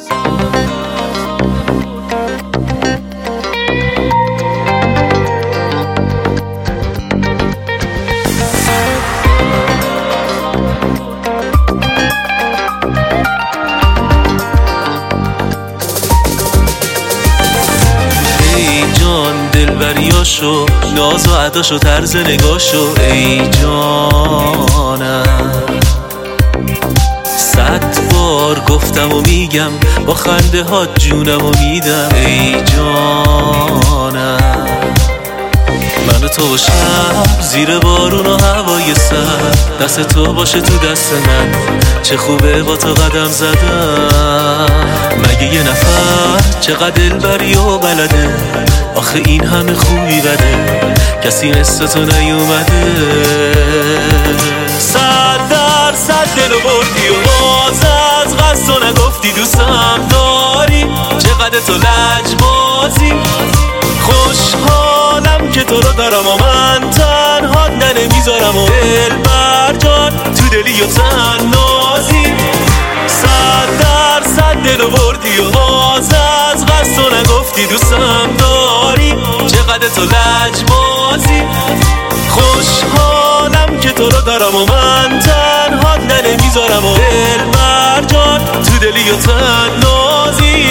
دلبریاشو، ناز و عداشو، طرز نگاشو، ای جانم 100 بار گفتم و میگم، با خنده ها جونم و میدم، ای جانم من و تو و شب زیر بارون و هوای سرد، دست تو باشه تو دست من، چه خوبه با تو قدم زدم. مگه یه نفر چقدر دلبری و بلده، آخه این همه خوبی بده، کسی مثل تو نیومده. 100% دلو بردی و باز از قصد و نگفتی دوستم داری، چقدر تو لجبازی، خوشحالم که تو رو دارم و من تنها نمیذارم و دلبر جان تو دلی و تنازی. 100% دلو بردی و باز از قصد و نگفتی دوستم داری، چقدر تو لجبازی، خوشحالم که تو رو دارم و من تنها نمیذارم و دلبر جان تو دلی و تنازی.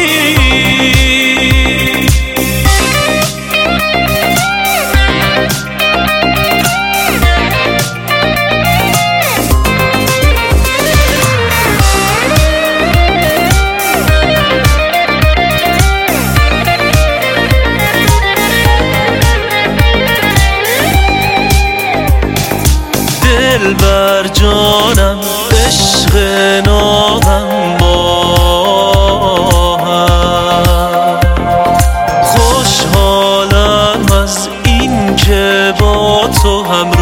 دلبر جانم عشق نامم با هم، خوشحالم از این که با تو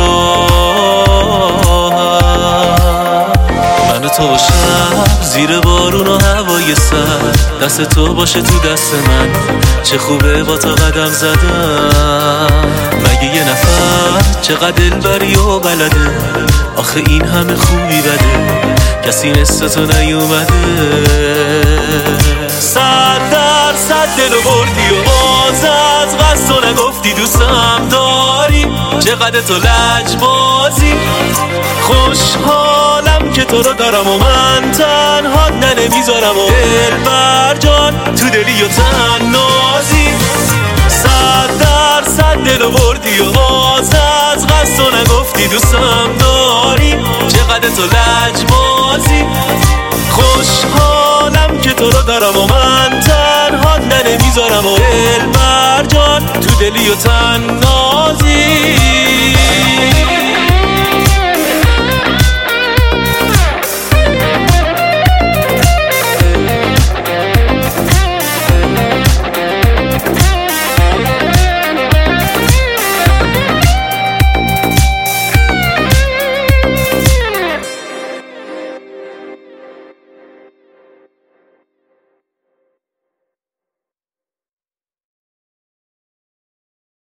همراهم. من و تو شب زیر بارون و هوای سرد، دست تو باشه تو دست من، چه خوبه با تو قدم زدم. مگه یه نفر چقدر دلبری و بلده، آخه این همه خوبی بده، کسی مثل تو نیومده. 100% دلو بردی و باز از قصد و نگفتی دوستم داری، چقدر تو لجبازی، خوشحالم که تو رو دارم و من تنها نمیذارم و دلبر جان تو دلی و تنازی. 100% دلو بردی و باز از قصد و نگفتی دوستم داری، چقدر تو لجبازی، خوشحالم که تو رو دارم و من تنها نمیذارم و دلبر جان تو دلی و تنازی.